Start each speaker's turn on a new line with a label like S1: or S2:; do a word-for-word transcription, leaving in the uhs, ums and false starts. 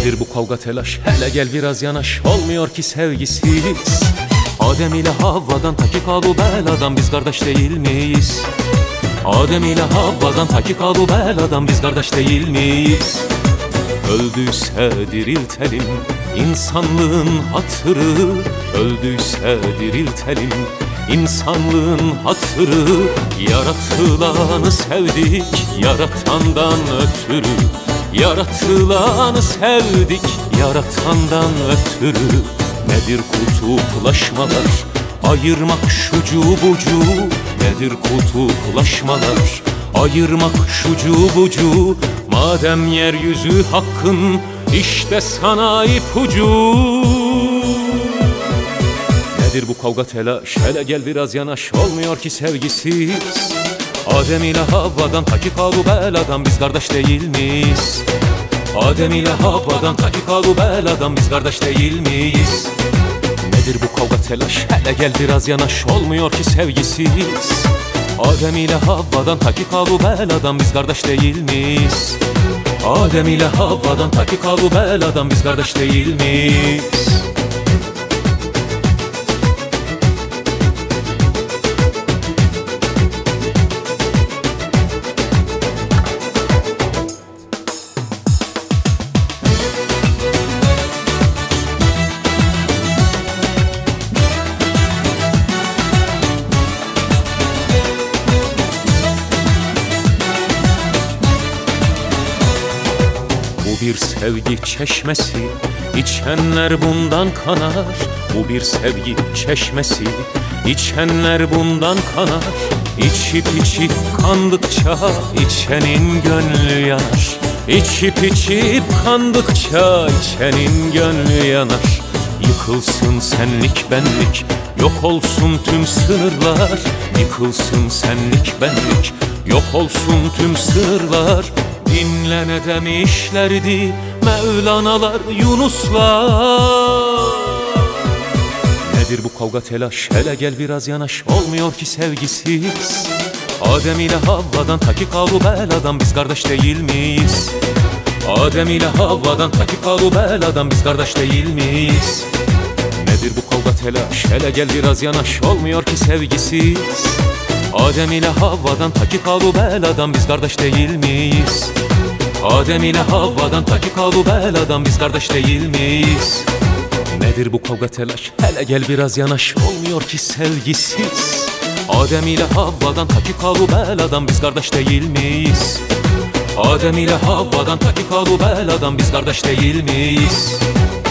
S1: Nedir bu kavga telaş, hele gel biraz yanaş. Olmuyor ki sevgisiz. Adem ile Havva'dan taki kalu beladan biz kardeş değil miyiz? Adem ile Havva'dan taki kalu beladan biz kardeş değil miyiz? Öldüyse diriltelim insanlığın hatırı. Öldüyse diriltelim insanlığın hatırı. Yaratılanı sevdik yaratandan ötürü. Yaratılanı sevdik yaratandan ötürü. Nedir kutuplaşmalar, ayırmak şucu bucu. Nedir kutuplaşmalar, ayırmak şucu bucu. Madem yeryüzü hakkın, işte sana ipucu. Nedir bu kavga telaş, hele gel biraz yanaş. Olmuyor ki sevgisiz. Adem ile Havva'dan taki kalu beladan biz kardeş değil miyiz? Adem ile Havva'dan taki kalu beladan biz kardeş değil miyiz? Nedir bu kavga telaş, hele gel biraz yanaş. Olmuyor ki sevgisiz. Adem ile Havva'dan taki kalu beladan biz kardeş değil miyiz? Adem ile Havva'dan taki kalu beladan biz kardeş değil miyiz? Bu bir sevgi çeşmesi, içenler bundan kanar. Bu bir sevgi çeşmesi, içenler bundan kanar. İçip içip kandıkça içenin gönlü yanar. İçip içip kandıkça içenin gönlü yanar. Yıkılsın senlik benlik, yok olsun tüm sınırlar. Yıkılsın senlik benlik, yok olsun tüm sınırlar. Dinle ne demişlerdi Mevlanalar, Yunuslar. Nedir bu kavga telaş, hele gel biraz yanaş. Olmuyor ki sevgisiz. Adem ile Havva'dan taki kalu beladan biz kardeş değil miyiz? Adem ile Havva'dan taki kalu beladan biz kardeş değil miyiz? Nedir bu kavga telaş, hele gel biraz yanaş. Olmuyor ki sevgisiz. Adem ile Havva'dan taki kalu beladan biz kardeş değil miyiz? Adem ile Havva'dan taki kalu beladan biz kardeş değil miyiz? Nedir bu kavga telaş, hele gel biraz yanaş. Olmuyor ki sevgisiz. Adem ile Havva'dan taki kalu beladan biz kardeş değil miyiz? Adem ile Havva'dan taki kalu beladan biz kardeş değil miyiz?